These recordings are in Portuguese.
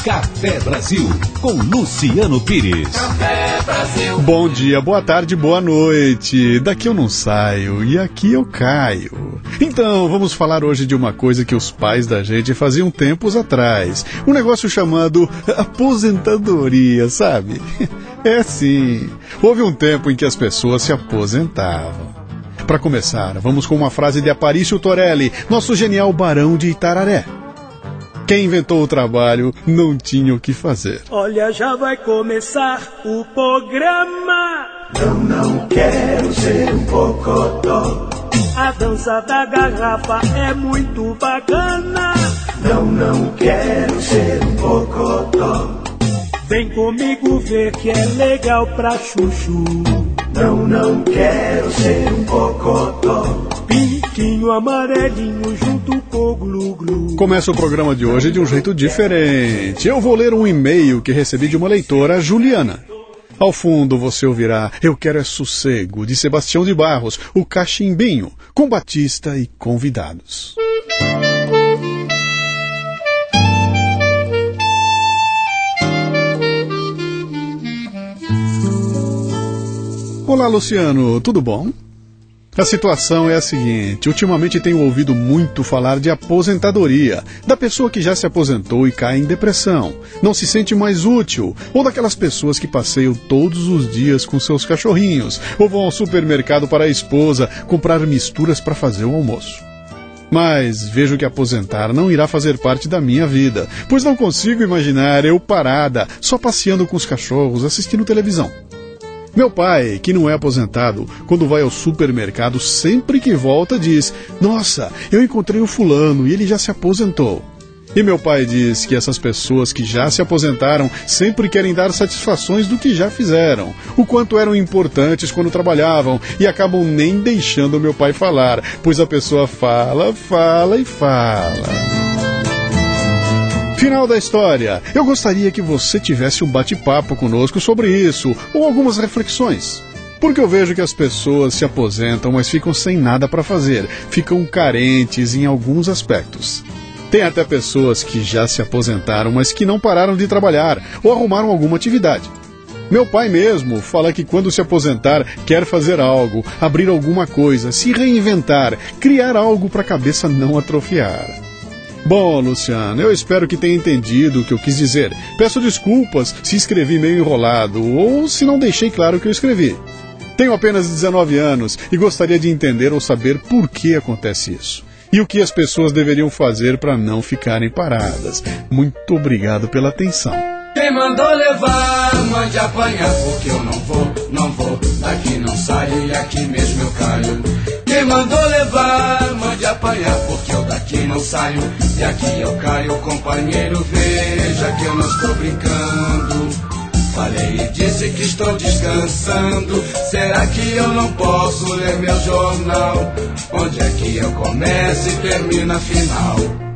Café Brasil, com Luciano Pires. Café Brasil. Bom dia, boa tarde, boa noite. Daqui eu não saio e aqui eu caio. Então, vamos falar hoje de uma coisa que os pais da gente faziam tempos atrás. Um negócio chamado aposentadoria, sabe? É sim. Houve um tempo em que as pessoas se aposentavam. Para começar, vamos com uma frase de Aparício Torelli, nosso genial barão de Itararé. Quem inventou o trabalho não tinha o que fazer. Olha, já vai começar o programa. Eu não quero ser um cocotó. A dança da garrafa é muito bacana. Não quero ser um cocotó. Vem comigo ver que é legal pra chuchu. Não quero ser um cocotó. Pintinho amarelinho junto com o glu-glu. Começa o programa de hoje de um jeito diferente. Eu vou ler um e-mail que recebi de uma leitora, Juliana. Ao fundo você ouvirá Eu Quero é Sossego, de Sebastião de Barros, o Cachimbinho, com Batista e convidados. Olá, Luciano, tudo bom? A situação é a seguinte, ultimamente tenho ouvido muito falar de aposentadoria, da pessoa que já se aposentou e cai em depressão, não se sente mais útil, ou daquelas pessoas que passeiam todos os dias com seus cachorrinhos, ou vão ao supermercado para a esposa comprar misturas para fazer o almoço. Mas vejo que aposentar não irá fazer parte da minha vida, pois não consigo imaginar eu parada, só passeando com os cachorros, assistindo televisão. Meu pai, que não é aposentado, quando vai ao supermercado, sempre que volta diz: "Nossa, eu encontrei o fulano e ele já se aposentou." E meu pai diz que essas pessoas que já se aposentaram sempre querem dar satisfações do que já fizeram, o quanto eram importantes quando trabalhavam, e acabam nem deixando meu pai falar, pois a pessoa fala e fala. Final da história. Eu gostaria que você tivesse um bate-papo conosco sobre isso, ou algumas reflexões. Porque eu vejo que as pessoas se aposentam, mas ficam sem nada para fazer, ficam carentes em alguns aspectos. Tem até pessoas que já se aposentaram, mas que não pararam de trabalhar, ou arrumaram alguma atividade. Meu pai mesmo fala que quando se aposentar, quer fazer algo, abrir alguma coisa, se reinventar, criar algo para a cabeça não atrofiar. Bom, Luciano, eu espero que tenha entendido o que eu quis dizer. Peço desculpas se escrevi meio enrolado ou se não deixei claro o que eu escrevi. Tenho apenas 19 anos e gostaria de entender ou saber por que acontece isso. E o que as pessoas deveriam fazer para não ficarem paradas. Muito obrigado pela atenção. Quem mandou levar, mande apanhar, porque eu não vou, daqui não saio e aqui mesmo eu caio. Quem mandou levar, mande apanhar, porque eu daqui não saio e aqui eu caio. Companheiro, veja que eu não estou brincando. Falei e disse que estou descansando. Será que eu não posso ler meu jornal? Onde é que eu começo e termino a final?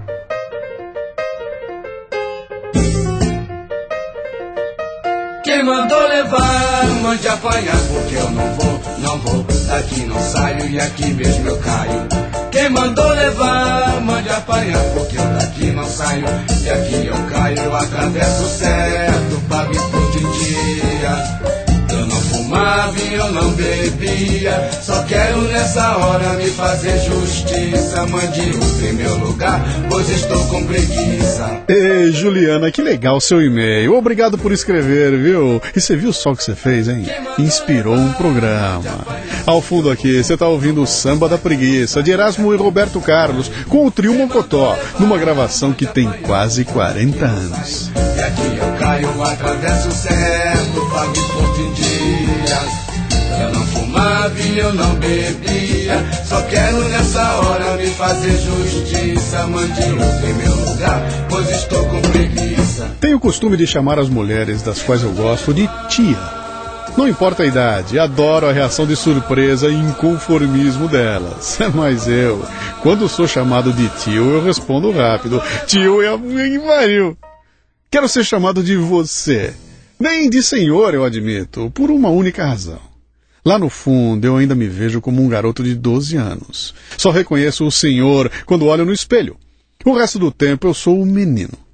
Quem mandou levar, mande apanhar, porque eu não vou, daqui não saio e aqui mesmo eu caio. Quem mandou levar, mande apanhar, porque eu daqui não saio e aqui eu caio. Eu atravesso certo, pago por dia. Eu não fumava e eu não bebia, só quero nessa hora me fazer justiça. Mande outro em meu lugar, pois estou com preguiça. Ei, Juliana, que legal seu e-mail. Obrigado por escrever, viu? E você viu só o que você fez, hein? Inspirou um programa. Ao fundo aqui, você tá ouvindo o Samba da Preguiça, de Erasmo e Roberto Carlos, com o trio Mocotó, numa gravação que tem quase 40 anos. E aqui eu caio, atravesso o certo, pago por dia. Eu não fumava e eu não bebia, só quero nessa hora me fazer justiça. Mande outro em meu lugar, pois estou com preguiça. Tenho o costume de chamar as mulheres das quais eu gosto de tia. Não importa a idade, adoro a reação de surpresa e inconformismo delas. Mas eu, quando sou chamado de tio, eu respondo rápido. Tio é a mulher que pariu. Quero ser chamado de você. Nem de senhor, eu admito, por uma única razão. Lá no fundo, eu ainda me vejo como um garoto de 12 anos. Só reconheço o senhor quando olho no espelho. O resto do tempo eu sou um menino.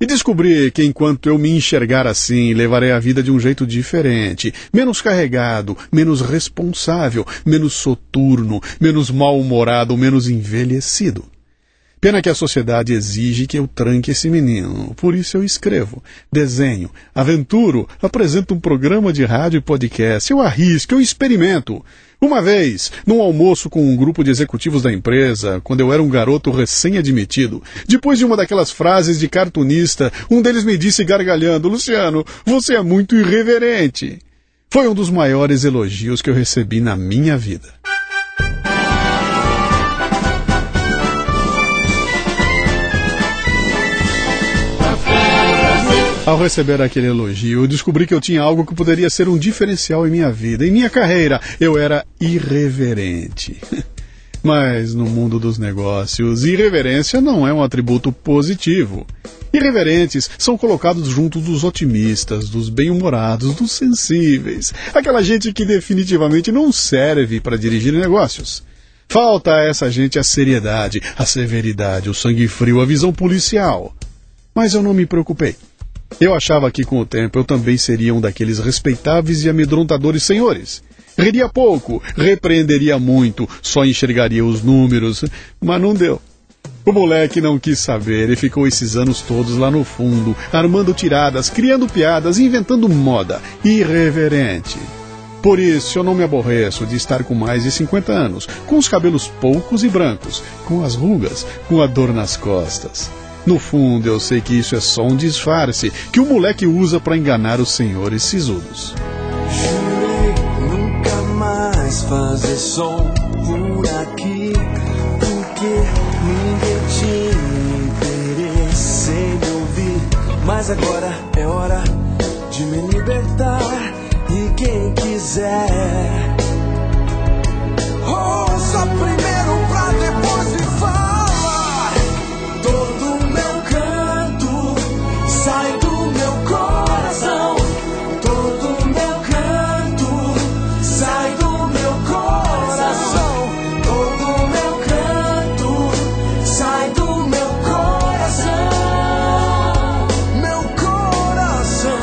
E descobri que enquanto eu me enxergar assim, levarei a vida de um jeito diferente, menos carregado, menos responsável, menos soturno, menos mal-humorado, menos envelhecido. Pena que a sociedade exige que eu tranque esse menino. Por isso eu escrevo, desenho, aventuro, apresento um programa de rádio e podcast, eu arrisco, eu experimento. Uma vez, num almoço com um grupo de executivos da empresa, quando eu era um garoto recém-admitido, depois de uma daquelas frases de cartunista, um deles me disse gargalhando, Luciano, você é muito irreverente. Foi um dos maiores elogios que eu recebi na minha vida. Ao receber aquele elogio, eu descobri que eu tinha algo que poderia ser um diferencial em minha vida, em minha carreira. Eu era irreverente. Mas no mundo dos negócios, irreverência não é um atributo positivo. Irreverentes são colocados junto dos otimistas, dos bem-humorados, dos sensíveis. Aquela gente que definitivamente não serve para dirigir negócios. Falta a essa gente a seriedade, a severidade, o sangue frio, a visão policial. Mas eu não me preocupei. Eu achava que com o tempo eu também seria um daqueles respeitáveis e amedrontadores senhores. Riria pouco, repreenderia muito, só enxergaria os números, mas não deu. O moleque não quis saber e ficou esses anos todos lá no fundo, armando tiradas, criando piadas, inventando moda, irreverente. Por isso eu não me aborreço de estar com mais de 50 anos, com os cabelos poucos e brancos, com as rugas, com a dor nas costas. No fundo, eu sei que isso é só um disfarce que o moleque usa para enganar os senhores sisudos. Jurei nunca mais fazer som por aqui, porque ninguém tinha interesse em me ouvir. Mas agora é hora de me libertar, e quem quiser ouça primeiro pra depois me falar. Todo meu canto sai do meu coração. Todo meu canto sai do meu coração. Todo meu canto sai do meu coração. Meu coração.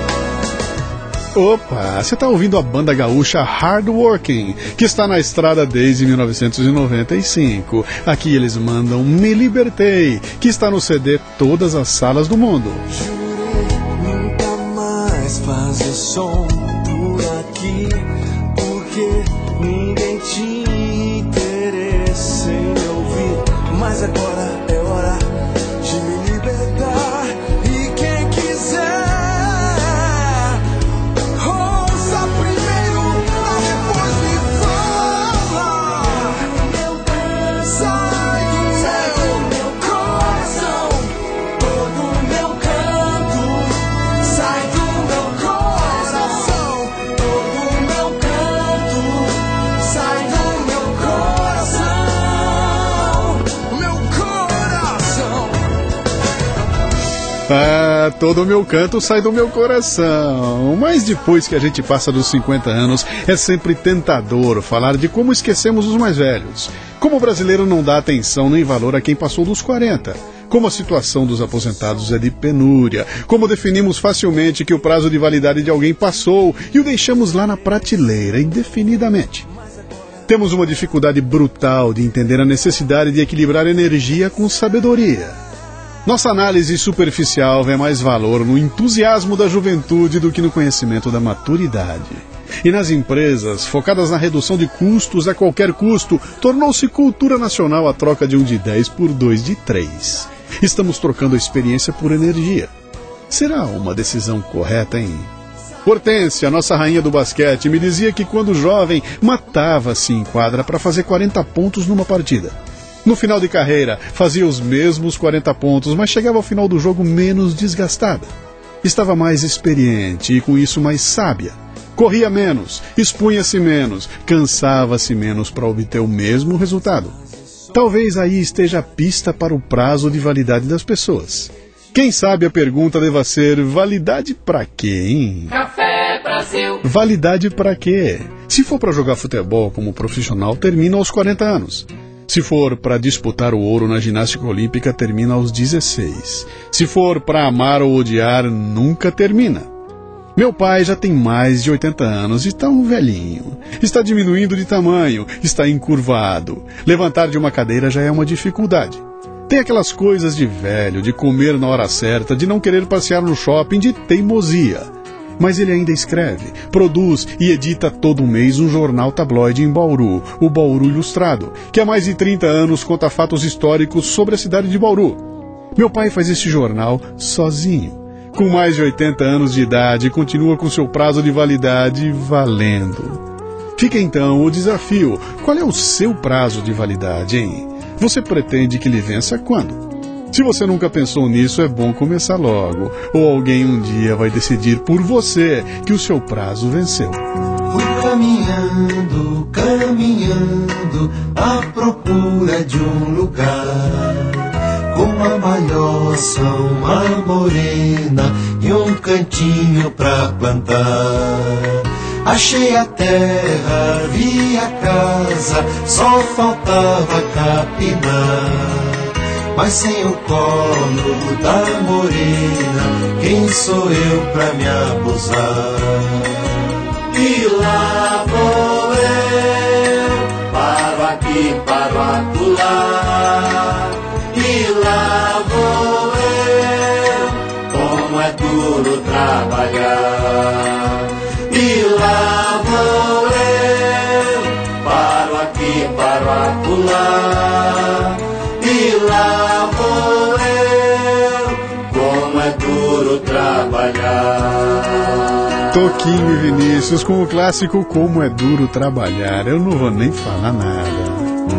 Opa, você está ouvindo a banda gaúcha Hard Working, que está na estrada desde 1995. Aqui eles mandam Me Libertei, que está no CD Todas as Salas do Mundo. Jurei nunca mais fazer som por aqui, porque ninguém tinha interesse em me ouvir. Mas agora é hora de me libertar, e quem quiser ouça primeiro pra depois me falar. Sai do meu coração. Todo meu canto sai do meu coração. Todo meu canto sai do meu coração. Meu coração. Ah, todo o meu canto sai do meu coração. Mas depois que a gente passa dos 50 anos, é sempre tentador falar de como esquecemos os mais velhos. Como o brasileiro não dá atenção nem valor a quem passou dos 40. Como a situação dos aposentados é de penúria. Como definimos facilmente que o prazo de validade de alguém passou e o deixamos lá na prateleira indefinidamente. Temos uma dificuldade brutal de entender a necessidade de equilibrar energia com sabedoria. Nossa análise superficial vê mais valor no entusiasmo da juventude do que no conhecimento da maturidade. E nas empresas, focadas na redução de custos a qualquer custo, tornou-se cultura nacional a troca de 1 de 10 por 2 de 3. Estamos trocando a experiência por energia. Será uma decisão correta, hein? Hortência, nossa rainha do basquete, me dizia que quando jovem matava-se em quadra para fazer 40 pontos numa partida. No final de carreira, fazia os mesmos 40 pontos, mas chegava ao final do jogo menos desgastada. Estava mais experiente e com isso mais sábia. Corria menos, expunha-se menos, cansava-se menos para obter o mesmo resultado. Talvez aí esteja a pista para o prazo de validade das pessoas. Quem sabe a pergunta deva ser: validade pra quê, hein? Café Brasil. Validade pra quê? Se for para jogar futebol como profissional, termina aos 40 anos. Se for para disputar o ouro na ginástica olímpica, termina aos 16. Se for para amar ou odiar, nunca termina. Meu pai já tem mais de 80 anos e está um velhinho. Está diminuindo de tamanho, está encurvado. Levantar de uma cadeira já é uma dificuldade. Tem aquelas coisas de velho, de comer na hora certa, de não querer passear no shopping, de teimosia. Mas ele ainda escreve, produz e edita todo mês um jornal tabloide em Bauru, o Bauru Ilustrado, que há mais de 30 anos conta fatos históricos sobre a cidade de Bauru. Meu pai faz esse jornal sozinho. Com mais de 80 anos de idade, continua com seu prazo de validade valendo. Fica então o desafio. Qual é o seu prazo de validade, hein? Você pretende que ele vença quando? Se você nunca pensou nisso, é bom começar logo. Ou alguém um dia vai decidir por você que o seu prazo venceu. Fui caminhando, caminhando, à procura de um lugar, com uma malhoça, uma morena e um cantinho pra plantar. Achei a terra, vi a casa, só faltava capinar. Mas sem o colo da morena, quem sou eu pra me abusar? E lá vou eu, paro aqui, paro acolá. E lá vou eu, como é duro trabalhar. E lá vou eu, paro aqui, paro acolá. E lá vou eu, como é duro trabalhar. Toquinho e Vinícius com o clássico Como é Duro Trabalhar. Eu não vou nem falar nada.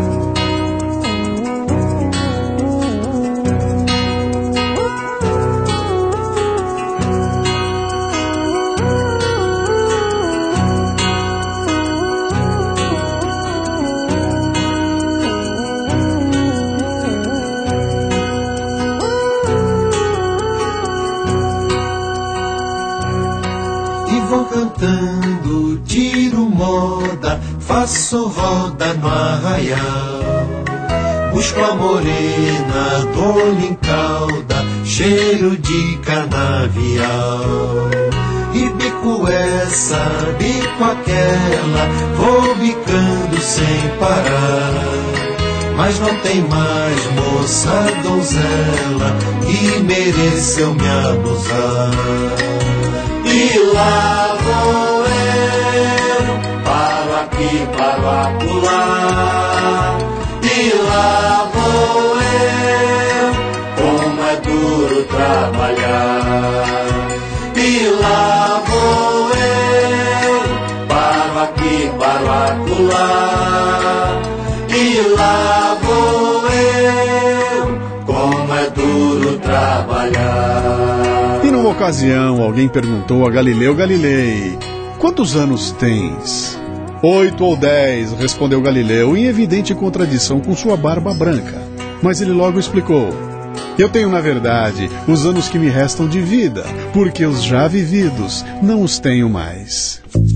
Cantando, tiro moda, faço roda no arraial. Busco a morena, dou-lhe em cauda, cheiro de canavial. E bico essa, bico aquela, vou bicando sem parar. Mas não tem mais moça donzela que mereceu me abusar. E lá vou eu, paro aqui, paro acolá. E lá vou eu, como é duro trabalhar. E lá vou eu, paro aqui, paro acolá. E lá vou eu, como é duro trabalhar. E numa ocasião, alguém perguntou a Galileu Galilei: quantos anos tens? 8 ou 10, respondeu Galileu, em evidente contradição com sua barba branca. Mas ele logo explicou: eu tenho, na verdade, os anos que me restam de vida, porque os já vividos não os tenho mais.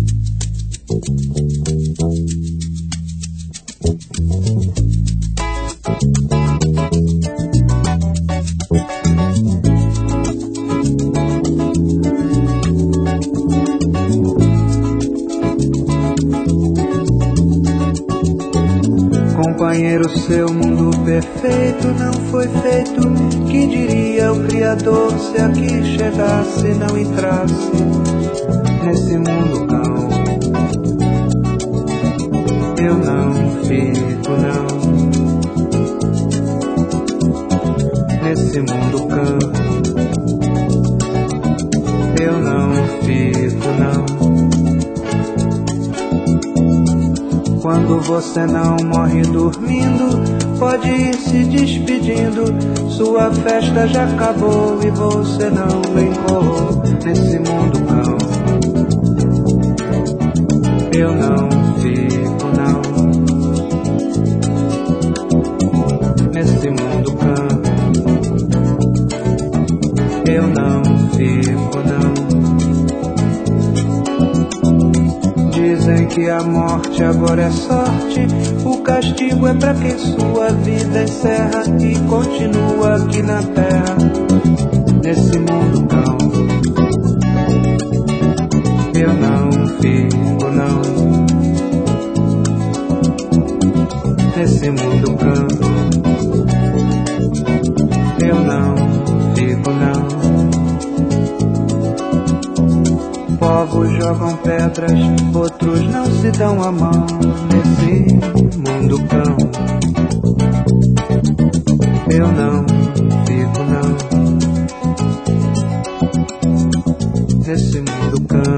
Companheiro, seu mundo perfeito não foi feito. Que diria o Criador se aqui chegasse e não entrasse nesse mundo cão? Eu não fico não nesse mundo cão. Eu não fico não. Quando você não morre dormindo, pode ir se despedindo. Sua festa já acabou e você não brincou nesse mundo cão. Eu não fico não nesse mundo cão. Eu não fico não. Diz Dizem que a morte agora é sorte, o castigo é pra quem sua vida encerra e continua aqui na terra, nesse mundo cão. Eu não fico não, nesse mundo cão. Eu não fico não. Povos jogam pedras, outros não se dão a mão, nesse mundo cão. Eu não fico não, nesse mundo cão.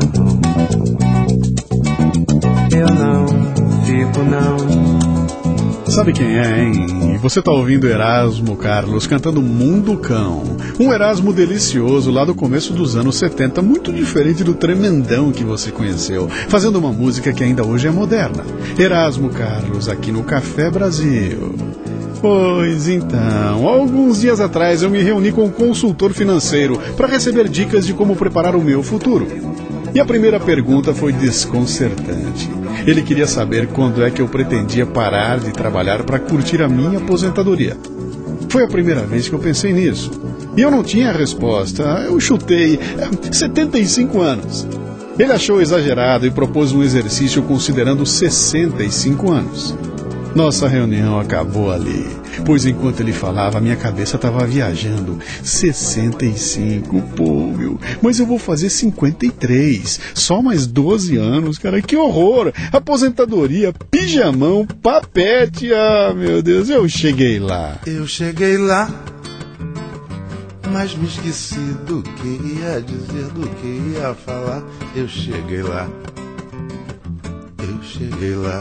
Eu não fico não. Sabe quem é, hein? E você tá ouvindo Erasmo Carlos cantando Mundo Cão. Um Erasmo delicioso lá do começo dos anos 70, muito diferente do tremendão que você conheceu, fazendo uma música que ainda hoje é moderna. Erasmo Carlos aqui no Café Brasil. Pois então, alguns dias atrás eu me reuni com um consultor financeiro para receber dicas de como preparar o meu futuro. E a primeira pergunta foi desconcertante. Ele queria saber quando é que eu pretendia parar de trabalhar para curtir a minha aposentadoria. Foi a primeira vez que eu pensei nisso. E eu não tinha a resposta. Eu chutei 75 anos. Ele achou exagerado e propôs um exercício considerando 65 anos. Nossa reunião acabou ali, pois enquanto ele falava, minha cabeça estava viajando. 65, pô, meu, mas eu vou fazer 53, só mais 12 anos, cara, que horror! Aposentadoria, pijamão, papete, ah, meu Deus, eu cheguei lá. Eu cheguei lá, mas me esqueci do que ia dizer, do que ia falar. Eu cheguei lá, eu cheguei lá.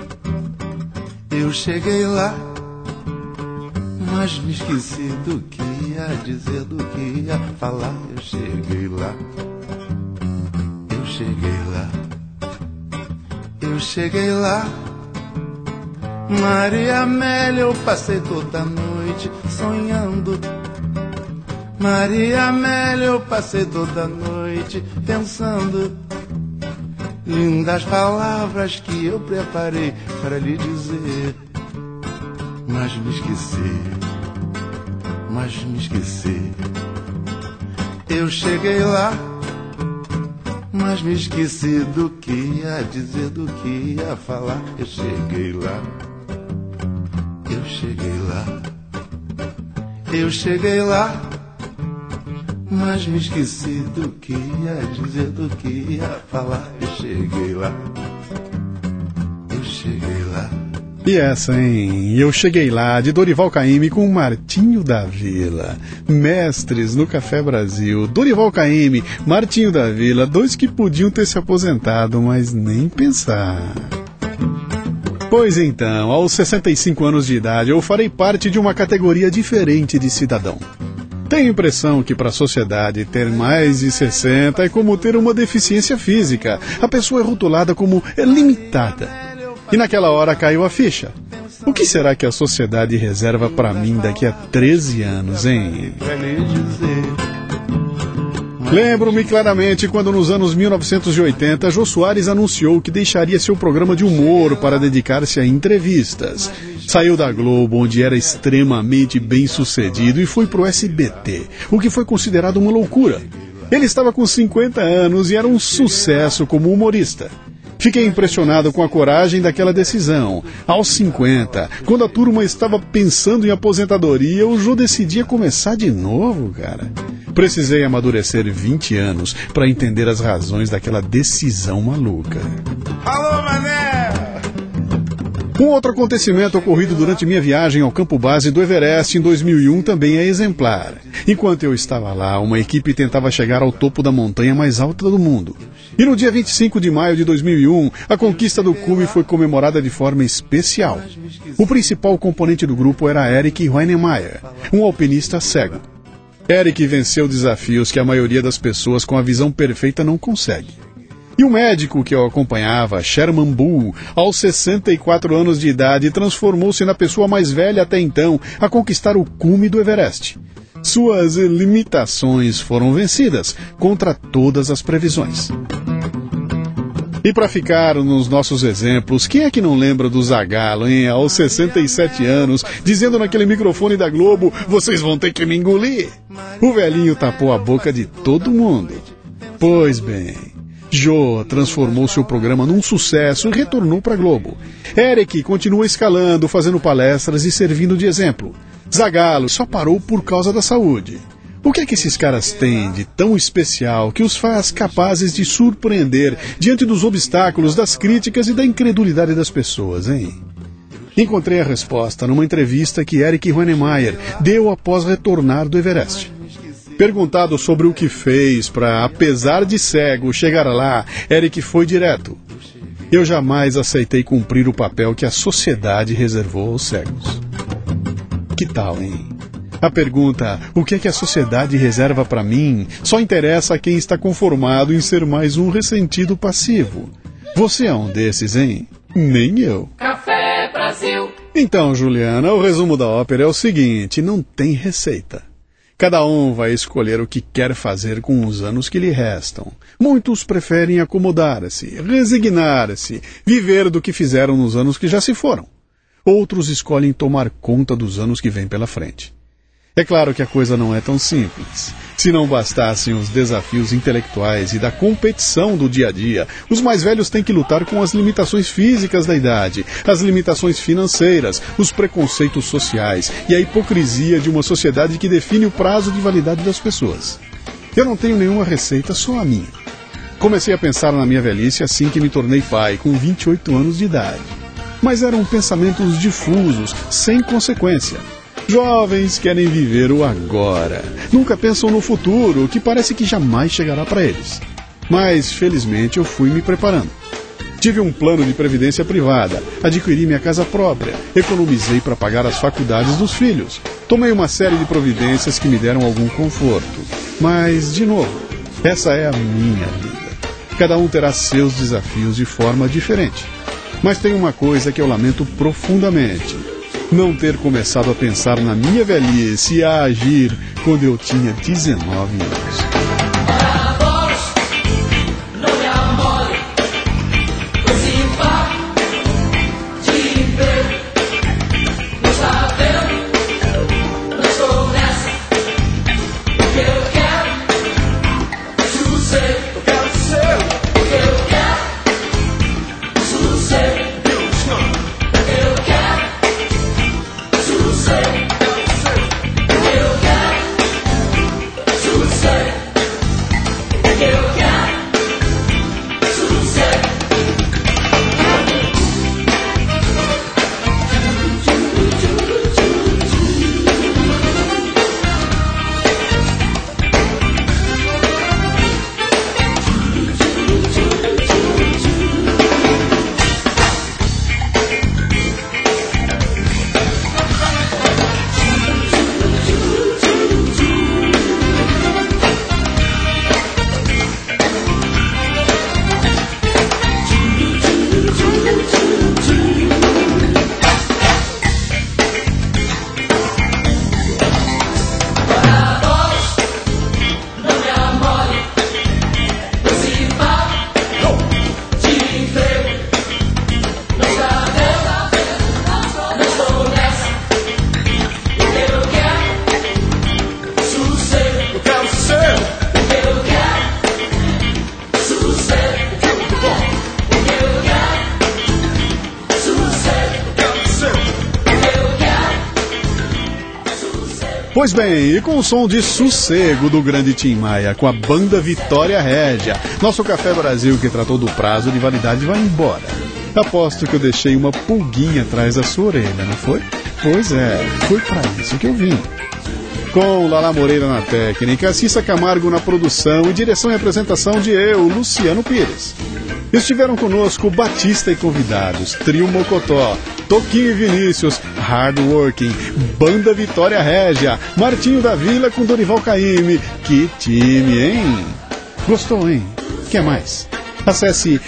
Eu cheguei lá, mas me esqueci do que ia dizer, do que ia falar. Eu cheguei lá, eu cheguei lá, eu cheguei lá. Maria Amélia, eu passei toda a noite sonhando. Maria Amélia, eu passei toda a noite pensando. Lindas palavras que eu preparei para lhe dizer, mas me esqueci, mas me esqueci. Eu cheguei lá, mas me esqueci do que ia dizer, do que ia falar. Eu cheguei lá, eu cheguei lá, eu cheguei lá, mas me esqueci do que ia dizer, do que ia falar. Eu cheguei lá, eu cheguei lá. E essa, hein? Eu cheguei lá, de Dorival Caymmi com Martinho da Vila. Mestres no Café Brasil. Dorival Caymmi, Martinho da Vila, dois que podiam ter se aposentado, mas nem pensar. Pois então, aos 65 anos de idade, eu farei parte de uma categoria diferente de cidadão. Tenho a impressão que para a sociedade ter mais de 60 é como ter uma deficiência física. A pessoa é rotulada como limitada. E naquela hora caiu a ficha. O que será que a sociedade reserva para mim daqui a 13 anos, hein? Lembro-me claramente quando nos anos 1980 Jô Soares anunciou que deixaria seu programa de humor para dedicar-se a entrevistas. Saiu da Globo, onde era extremamente bem-sucedido, e foi pro SBT, o que foi considerado uma loucura. Ele estava com 50 anos e era um sucesso como humorista. Fiquei impressionado com a coragem daquela decisão. Aos 50, quando a turma estava pensando em aposentadoria, o Jô decidia começar de novo, cara. Precisei amadurecer 20 anos para entender as razões daquela decisão maluca. Alô, mané! Um outro acontecimento ocorrido durante minha viagem ao campo base do Everest em 2001 também é exemplar. Enquanto eu estava lá, uma equipe tentava chegar ao topo da montanha mais alta do mundo. E no dia 25 de maio de 2001, a conquista do cume foi comemorada de forma especial. O principal componente do grupo era Eric Weinemeyer, um alpinista cego. Eric venceu desafios que a maioria das pessoas com a visão perfeita não consegue. E o médico que o acompanhava, Sherman Bull, aos 64 anos de idade, transformou-se na pessoa mais velha até então a conquistar o cume do Everest. Suas limitações foram vencidas contra todas as previsões. E para ficar nos nossos exemplos, quem é que não lembra do Zagallo, hein? Aos 67 anos, dizendo naquele microfone da Globo, vocês vão ter que me engolir. O velhinho tapou a boca de todo mundo. Pois bem, Jô transformou seu programa num sucesso e retornou para a Globo. Eric continua escalando, fazendo palestras e servindo de exemplo. Zagallo só parou por causa da saúde. O que é que esses caras têm de tão especial que os faz capazes de surpreender diante dos obstáculos, das críticas e da incredulidade das pessoas, hein? Encontrei a resposta numa entrevista que Eric Hoenemeyer deu após retornar do Everest. Perguntado sobre o que fez para, apesar de cego, chegar lá, Eric foi direto. Eu jamais aceitei cumprir o papel que a sociedade reservou aos cegos. Que tal, hein? A pergunta, o que é que a sociedade reserva para mim, só interessa a quem está conformado em ser mais um ressentido passivo. Você é um desses, hein? Nem eu. Café Brasil. Então, Juliana, o resumo da ópera é o seguinte, não tem receita. Cada um vai escolher o que quer fazer com os anos que lhe restam. Muitos preferem acomodar-se, resignar-se, viver do que fizeram nos anos que já se foram. Outros escolhem tomar conta dos anos que vêm pela frente. É claro que a coisa não é tão simples. Se não bastassem os desafios intelectuais e da competição do dia a dia, os mais velhos têm que lutar com as limitações físicas da idade, as limitações financeiras, os preconceitos sociais e a hipocrisia de uma sociedade que define o prazo de validade das pessoas. Eu não tenho nenhuma receita, só a minha. Comecei a pensar na minha velhice assim que me tornei pai, com 28 anos de idade. Mas eram pensamentos difusos, sem consequência. Jovens querem viver o agora. Nunca pensam no futuro, que parece que jamais chegará para eles. Mas, felizmente, eu fui me preparando. Tive um plano de previdência privada, adquiri minha casa própria, economizei para pagar as faculdades dos filhos. Tomei uma série de providências que me deram algum conforto. Mas, de novo, essa é a minha vida. Cada um terá seus desafios de forma diferente. Mas tem uma coisa que eu lamento profundamente: não ter começado a pensar na minha velhice e a agir quando eu tinha 19 anos. Pois bem, e com o som de Sossego do grande Tim Maia, com a banda Vitória Régia, nosso Café Brasil que tratou do prazo de validade vai embora. Aposto que eu deixei uma pulguinha atrás da sua orelha, não foi? Pois é, foi pra isso que eu vim. Com Lala Moreira na técnica, Cissa Camargo na produção e direção e apresentação de eu, Luciano Pires. Estiveram conosco Batista e convidados, Trio Mocotó, Toquinho e Vinícius, Hard Working, Banda Vitória Régia, Martinho da Vila com Dorival Caymmi. Que time, hein? Gostou, hein? Quer mais? Acesse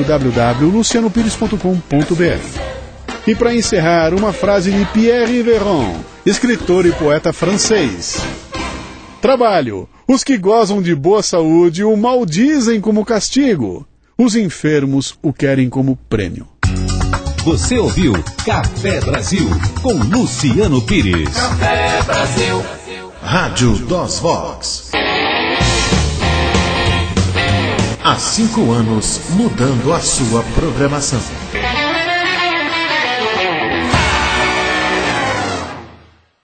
www.lucianopires.com.br. E para encerrar, uma frase de Pierre Véron, escritor e poeta francês. Trabalho. Os que gozam de boa saúde o maldizem como castigo. Os enfermos o querem como prêmio. Você ouviu Café Brasil com Luciano Pires. Café Brasil. Rádio DOS Vox. Há 5 anos mudando a sua programação.